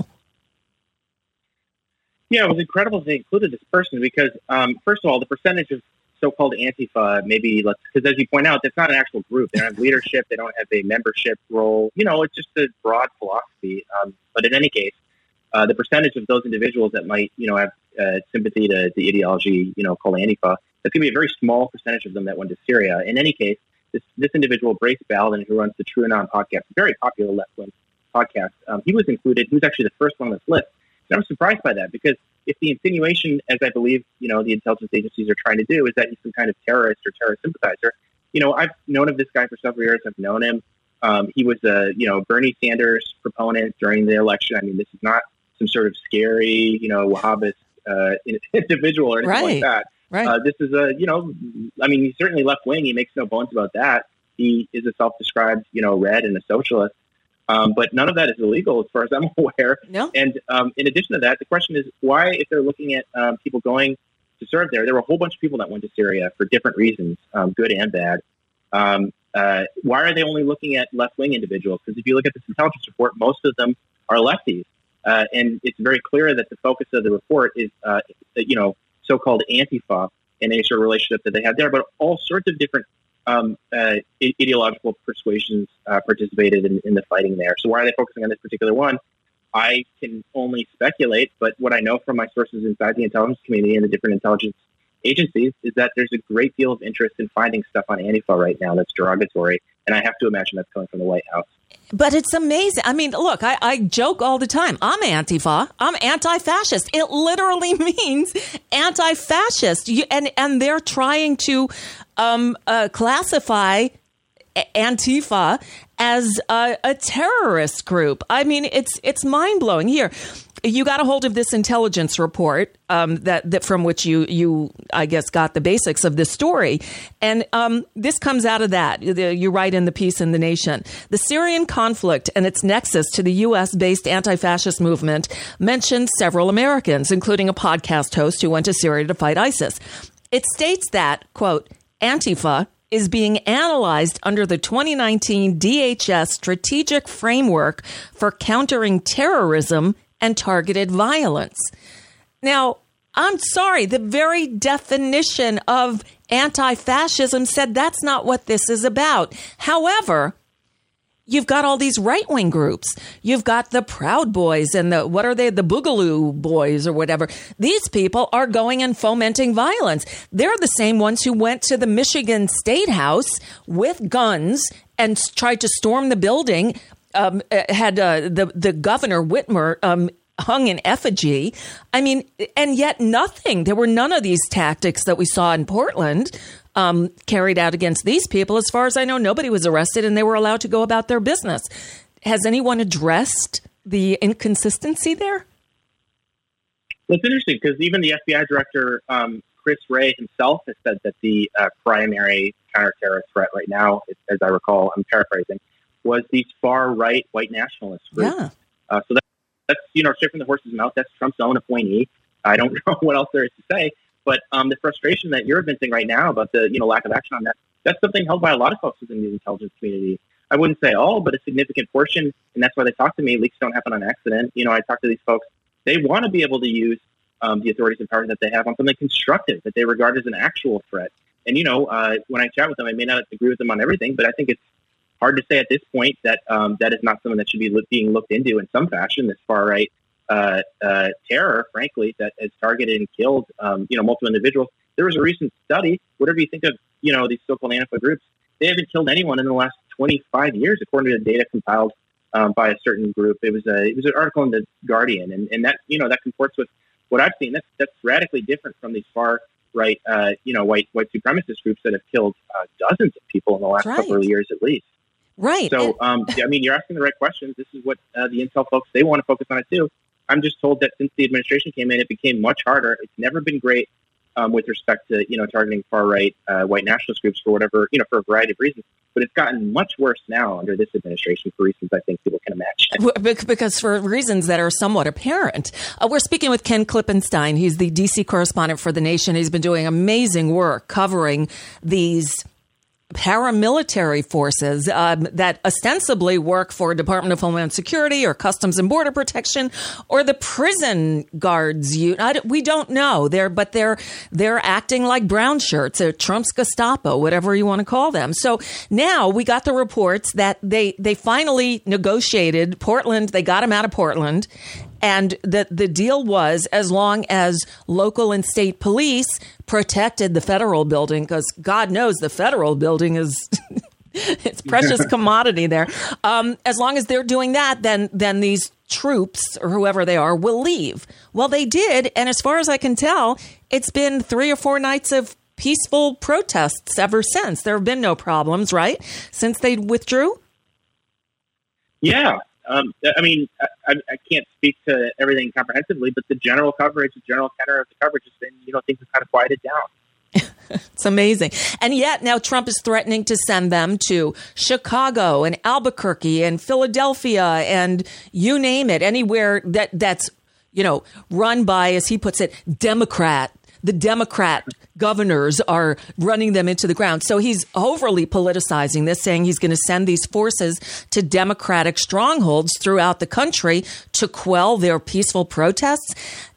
Yeah, it was incredible they included this person because, um, first of all, the percentage of so-called Antifa, maybe, let's because as you point out, that's not an actual group. They don't have leadership. They don't have a membership role. You know, it's just a broad philosophy. Um, but in any case, uh, the percentage of those individuals that might, you know, have uh, sympathy to the ideology, you know, called Antifa, that's going to be a very small percentage of them that went to Syria. In any case, This, this individual, Brace Baldwin, who runs the TrueAnon podcast, a very popular left-wing podcast, um, he was included. He was actually the first one on this list. And I was surprised by that because if the insinuation, as I believe, you know, the intelligence agencies are trying to do, is that he's some kind of terrorist or terrorist sympathizer, you know, I've known of this guy for several years. I've known him. Um, he was a, you know, Bernie Sanders proponent during the election. I mean, this is not some sort of scary, you know, Wahhabist uh, individual or anything right. like that. Right. Uh, this is a, you know, I mean, he's certainly left wing. He makes no bones about that. He is a self-described, you know, red and a socialist. Um, but none of that is illegal as far as I'm aware. No. And um, in addition to that, the question is why, if they're looking at um, people going to serve there, there were a whole bunch of people that went to Syria for different reasons, um, good and bad. Um, uh, why are they only looking at left-wing individuals? Because if you look at this intelligence report, most of them are lefties. Uh, and it's very clear that the focus of the report is, uh, you know, so-called Antifa and any sort of relationship that they had there, but all sorts of different um, uh, ideological persuasions uh, participated in, in the fighting there. So why are they focusing on this particular one? I can only speculate, but what I know from my sources inside the intelligence community and the different intelligence agencies is that there's a great deal of interest in finding stuff on Antifa right now that's derogatory, and I have to imagine that's coming from the White House. But it's amazing. I mean, look, I, I joke all the time. I'm Antifa. I'm anti-fascist. It literally means anti-fascist. You, and, and they're trying to um, uh, classify Antifa as a, a terrorist group. I mean, it's it's mind-blowing. Here, you got a hold of this intelligence report um, that, that from which you, you, I guess, got the basics of this story. And um, this comes out of that. You write in the piece in The Nation. The Syrian conflict and its nexus to the U S-based anti-fascist movement mentions several Americans, including a podcast host who went to Syria to fight ISIS. It states that, quote, Antifa is being analyzed under the twenty nineteen D H S Strategic Framework for Countering Terrorism and Targeted Violence. Now, I'm sorry, the very definition of anti-fascism said that's not what this is about. However, you've got all these right-wing groups. You've got the Proud Boys and the, what are they, the Boogaloo Boys or whatever. These people are going and fomenting violence. They're the same ones who went to the Michigan State House with guns and tried to storm the building. Um, had uh, the the governor Whitmer um, hung in effigy. I mean, and yet nothing. There were none of these tactics that we saw in Portland um, carried out against these people. As far as I know, nobody was arrested and they were allowed to go about their business. Has anyone addressed the inconsistency there? Well, it's interesting because even the F B I director, um, Chris Wray himself, has said that the uh, primary counterterrorist threat right now, as I recall, I'm paraphrasing, was these far-right white nationalist groups. Yeah. Uh, so that, that's, you know, straight from the horse's mouth. That's Trump's own appointee. I don't know what else there is to say. But um, the frustration that you're evincing right now about the, you know, lack of action on that, that's something held by a lot of folks within the intelligence community. I wouldn't say all, but a significant portion, and that's why they talk to me. Leaks don't happen on accident. You know, I talk to these folks. They want to be able to use um, the authorities and powers that they have on something constructive that they regard as an actual threat. And, you know, uh, when I chat with them, I may not agree with them on everything, but I think it's hard to say at this point that um, that is not something that should be look, being looked into in some fashion. This far right uh, uh, terror, frankly, that has targeted and killed um, you know multiple individuals. There was a recent study. Whatever you think of, you know, these so-called Antifa groups, they haven't killed anyone in the last twenty-five years, according to the data compiled um, by a certain group. It was a it was an article in the Guardian, and, and that you know that comports with what I've seen. That's that's radically different from these far right, uh, you know, white white supremacist groups that have killed uh, dozens of people in the last right. couple of years at least. Right. So, um, I mean, you're asking the right questions. This is what uh, the intel folks, they want to focus on it too. I'm just told that since the administration came in, it became much harder. It's never been great um, with respect to, you know, targeting far-right uh, white nationalist groups for whatever, you know, for a variety of reasons. But it's gotten much worse now under this administration for reasons I think people can imagine. Because for reasons that are somewhat apparent. Uh, we're speaking with Ken Klippenstein. He's the D C correspondent for The Nation. He's been doing amazing work covering these paramilitary forces um, that ostensibly work for Department of Homeland Security or Customs and Border Protection or the prison guards. You, I, we don't know. They're, but they're they're acting like brown shirts or Trump's Gestapo, whatever you want to call them. So now we got the reports that they they finally negotiated Portland. They got him out of Portland. And the, the deal was as long as local and state police protected the federal building, because God knows the federal building is it's precious commodity there. Um, as long as they're doing that, then then these troops or whoever they are will leave. Well, they did. And as far as I can tell, it's been three or four nights of peaceful protests ever since. There have been no problems, right? Since they withdrew. Yeah. Um, I mean, I, I can't speak to everything comprehensively, but the general coverage, the general tenor of the coverage has been, you know, things have kind of quieted down. It's amazing. And yet now Trump is threatening to send them to Chicago and Albuquerque and Philadelphia and you name it, anywhere that that's, you know, run by, as he puts it, Democrat. The Democrat governors are running them into the ground. So he's overly politicizing this, saying he's going to send these forces to Democratic strongholds throughout the country to quell their peaceful protests.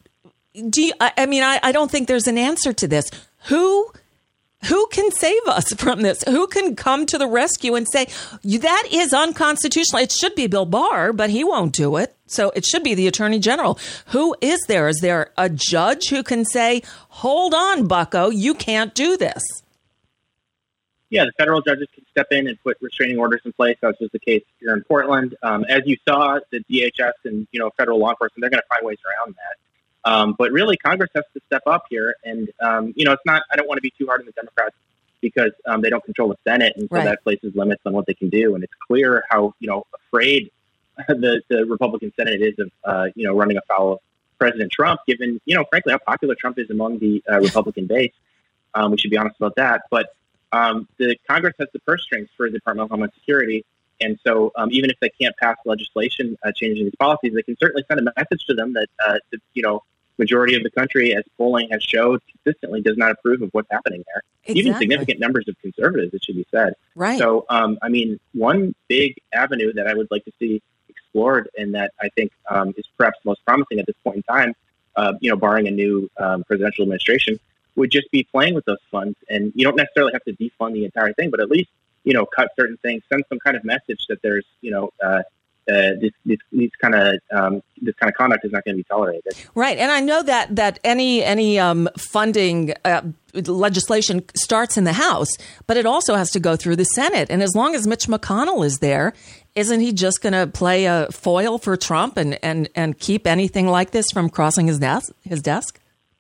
Do you, I, I mean, I, I don't think there's an answer to this. Who Who can save us from this? Who can come to the rescue and say, that is unconstitutional? It should be Bill Barr, but he won't do it. So it should be the Attorney General. Who is there? Is there a judge who can say, hold on, bucko, you can't do this? Yeah, the federal judges can step in and put restraining orders in place, as was the case here in Portland. Um, as you saw, the D H S and, you know, federal law enforcement, they're going to find ways around that. Um, but really, Congress has to step up here. And, um, you know, it's not, I don't want to be too hard on the Democrats because um, they don't control the Senate. And so right. that places limits on what they can do. And it's clear how, you know, afraid the, the Republican Senate is of, uh, you know, running afoul of President Trump, given, you know, frankly, how popular Trump is among the uh, Republican base. Um, we should be honest about that. But um, the Congress has the purse strings for the Department of Homeland Security. And so um, even if they can't pass legislation uh, changing these policies, they can certainly send a message to them that, uh, the, you know, majority of the country, as polling has showed consistently, does not approve of what's happening there. Exactly. Even significant numbers of conservatives, it should be said. Right. So, um, I mean, one big avenue that I would like to see explored and that I think um, is perhaps the most promising at this point in time, uh, you know, barring a new um, presidential administration, would just be playing with those funds. And you don't necessarily have to defund the entire thing, but at least, you know, cut certain things, send some kind of message that there's, you know, uh, Uh, this, this, this kind of um, this kind of conduct is not going to be tolerated. Right, and I know that that any any um, funding uh, legislation starts in the House, but it also has to go through the Senate. And as long as Mitch McConnell is there, isn't he just going to play a foil for Trump and, and, and keep anything like this from crossing his desk? His desk?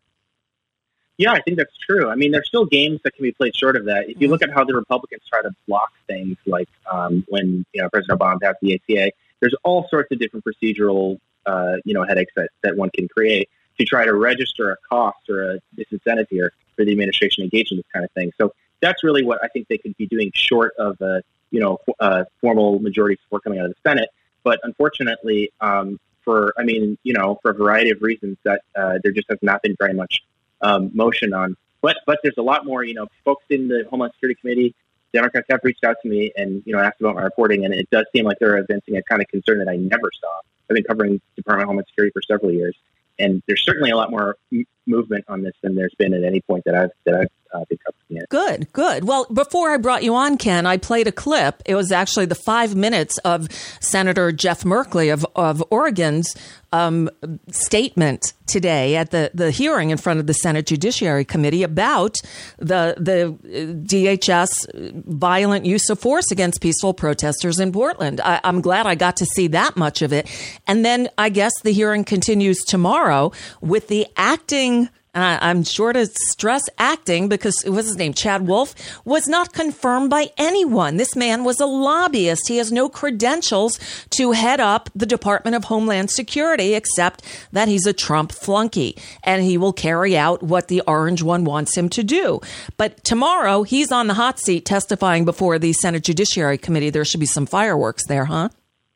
Yeah, I think that's true. I mean, there's still games that can be played short of that. If you look at how the Republicans try to block things, like um, when you know President Obama passed the A C A. There's all sorts of different procedural, uh, you know, headaches that, that one can create to try to register a cost or a disincentive here for the administration to engage in this kind of thing. So that's really what I think they could be doing short of a, you know, uh, formal majority support coming out of the Senate. But unfortunately, um, for, I mean, you know, for a variety of reasons that uh, there just has not been very much um, motion on. But, but there's a lot more, you know, folks in the Homeland Security Committee, Democrats have reached out to me and, you know, asked about my reporting, and it does seem like they're evincing a kind of concern that I never saw. I've been covering Department of Homeland Security for several years, and there's certainly a lot more m- movement on this than there's been at any point that I've that I've uh, been covering it. Good, good. Well, before I brought you on, Ken, I played a clip. It was actually the five minutes of Senator Jeff Merkley of of Oregon's um, statement today at the, the hearing in front of the Senate Judiciary Committee about the the D H S violent use of force against peaceful protesters in Portland. I, I'm glad I got to see that much of it. And then I guess the hearing continues tomorrow with the acting. Uh, I'm sure to stress acting because it was his name, Chad Wolf, was not confirmed by anyone. This man was a lobbyist. He has no credentials to head up the Department of Homeland Security, except that he's a Trump flunky and he will carry out what the orange one wants him to do. But tomorrow he's on the hot seat testifying before the Senate Judiciary Committee. There should be some fireworks there, huh?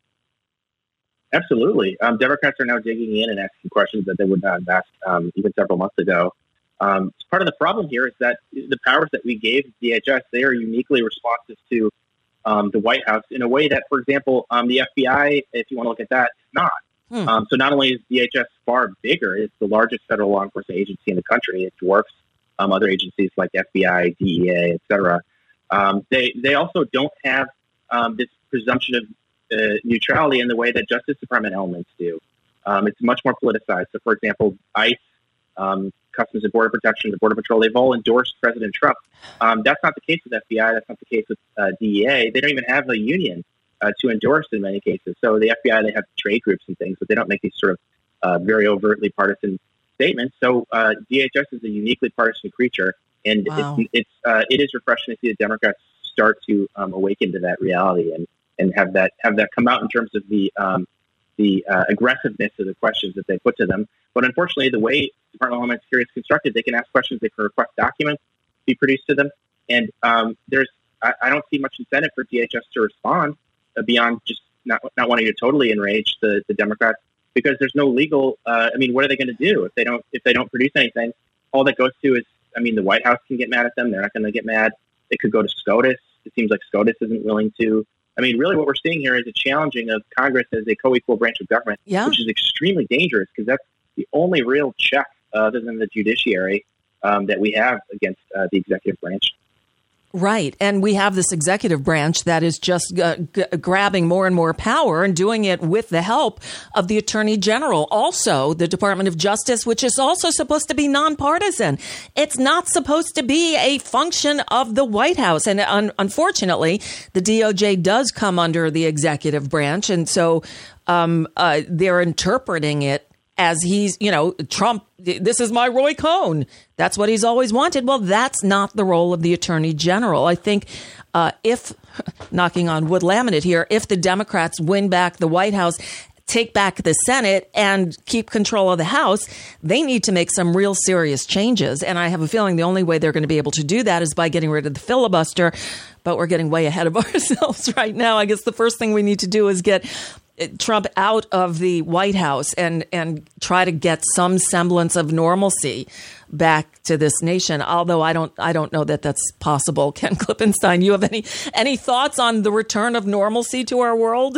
Absolutely. Um, Democrats are now digging in and asking questions that they would not have asked um, even several months ago. Um, part of the problem here is that the powers that we gave D H S, they are uniquely responsive to um, the White House in a way that, for example, um, the F B I, if you want to look at that, is not. Hmm. Um, so not only is D H S far bigger, it's the largest federal law enforcement agency in the country. It dwarfs um, other agencies like F B I, D E A, et cetera. Um, they, they also don't have um, this presumption of Uh, neutrality in the way that Justice Department elements do. Um, it's much more politicized. So, for example, ICE, um, Customs and Border Protection, the Border Patrol, they've all endorsed President Trump. Um, that's not the case with F B I. That's not the case with uh, D E A. They don't even have a union uh, to endorse in many cases. So the F B I, they have trade groups and things, but they don't make these sort of uh, very overtly partisan statements. So uh, D H S is a uniquely partisan creature, and wow. it's, it's uh, it is refreshing to see the Democrats start to um, awaken to that reality and and have that have that come out in terms of the um, the uh, aggressiveness of the questions that they put to them. But unfortunately, the way Department of Homeland Security is constructed, they can ask questions, they can request documents be produced to them, and um, there's I, I don't see much incentive for D H S to respond uh, beyond just not not wanting to totally enrage the, the Democrats, because there's no legal. Uh, I mean, what are they going to do if they don't if they don't produce anything? All that goes to is, I mean, the White House can get mad at them. They're not going to get mad. They could go to SCOTUS. It seems like SCOTUS isn't willing to. I mean, really what we're seeing here is a challenging of Congress as a co-equal branch of government, yeah. which is extremely dangerous, because that's the only real check uh, other than the judiciary um, that we have against uh, the executive branch. Right. And we have this executive branch that is just uh, g- grabbing more and more power and doing it with the help of the Attorney General. Also, the Department of Justice, which is also supposed to be nonpartisan. It's not supposed to be a function of the White House. And un- unfortunately, the D O J does come under the executive branch. And so um, uh, they're interpreting it as he's, you know, Trump, this is my Roy Cohn. That's what he's always wanted. Well, that's not the role of the Attorney General. I think uh, if, knocking on wood laminate here, if the Democrats win back the White House, take back the Senate, and keep control of the House, they need to make some real serious changes. And I have a feeling the only way they're going to be able to do that is by getting rid of the filibuster. But we're getting way ahead of ourselves right now. I guess the first thing we need to do is get Trump out of the White House and and try to get some semblance of normalcy back to this nation. Although I don't I don't know that that's possible. Ken Klippenstein, you have any any thoughts on the return of normalcy to our world?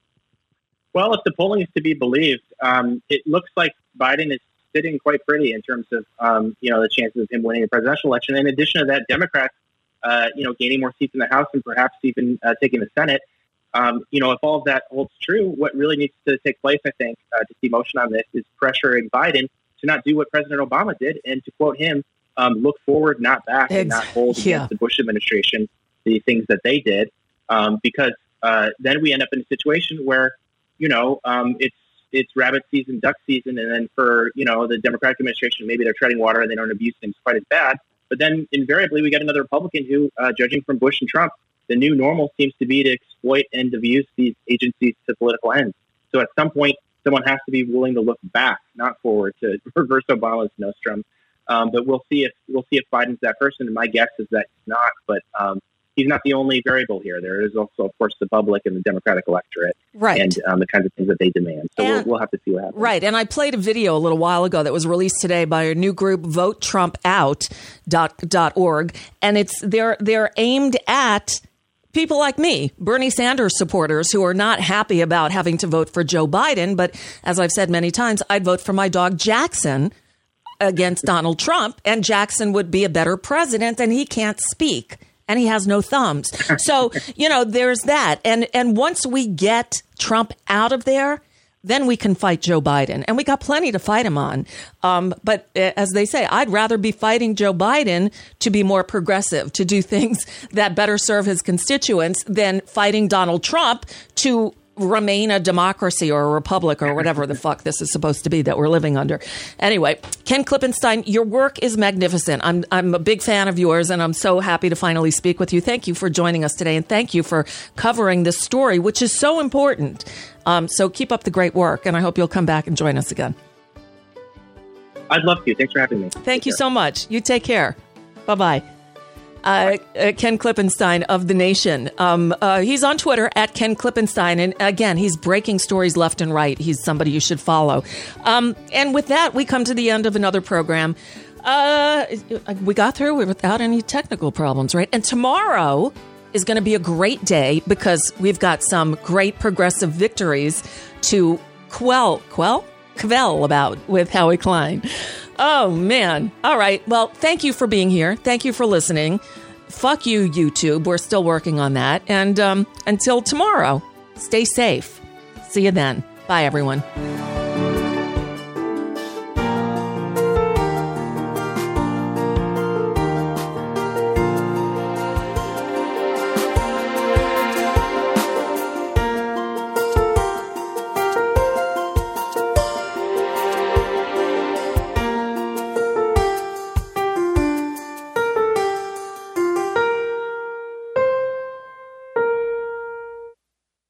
Well, if the polling is to be believed, um, it looks like Biden is sitting quite pretty in terms of um, you know the chances of him winning the presidential election. In addition to that, Democrats uh, you know gaining more seats in the House and perhaps even uh, taking the Senate. Um, you know, if all of that holds true, what really needs to take place, I think, uh, to see motion on this is pressuring Biden to not do what President Obama did, and to quote him, um, look forward, not back, and not hold yeah. against the Bush administration the things that they did, um, because uh, then we end up in a situation where, you know, um, it's it's rabbit season, duck season, and then for, you know, the Democratic administration, maybe they're treading water and they don't abuse things quite as bad. But then invariably we get another Republican who, uh, judging from Bush and Trump, the new normal seems to be to exploit and abuse these agencies to political ends. So at some point, someone has to be willing to look back, not forward, to reverse Obama's nostrum. Um, but we'll see if we'll see if Biden's that person. And my guess is that he's not. But um, he's not the only variable here. There is also, of course, the public and the Democratic electorate, right, and um, the kinds of things that they demand. So we'll, we'll have to see what happens. Right. And I played a video a little while ago that was released today by a new group, vote trump out dot org, and it's they're they're aimed at people like me, Bernie Sanders supporters who are not happy about having to vote for Joe Biden. But as I've said many times, I'd vote for my dog Jackson against Donald Trump, and Jackson would be a better president, and he can't speak and he has no thumbs. So, you know, there's that. And and once we get Trump out of there, then we can fight Joe Biden. And we got plenty to fight him on. Um, but as they say, I'd rather be fighting Joe Biden to be more progressive, to do things that better serve his constituents, than fighting Donald Trump to remain a democracy or a republic or whatever the fuck this is supposed to be that we're living under. Anyway, Ken Klippenstein, your work is magnificent. I'm I'm a big fan of yours, and I'm so happy to finally speak with you. Thank you for joining us today, and thank you for covering this story, which is so important. Um, so keep up the great work, and I hope you'll come back and join us again. I'd love to. Thanks for having me. Thank take you care. so much. You take care. Bye-bye. Uh, uh, Ken Klippenstein of The Nation. Um, uh, he's on Twitter at Ken Klippenstein. And again, he's breaking stories left and right. He's somebody you should follow. Um, and with that, we come to the end of another program. Uh, we got through without any technical problems, right? And tomorrow is going to be a great day because we've got some great progressive victories to quell, quell, quell about with Howie Klein. Oh, man. All right. Well, thank you for being here. Thank you for listening. Fuck you, YouTube. We're still working on that. And um, until tomorrow, stay safe. See you then. Bye, everyone.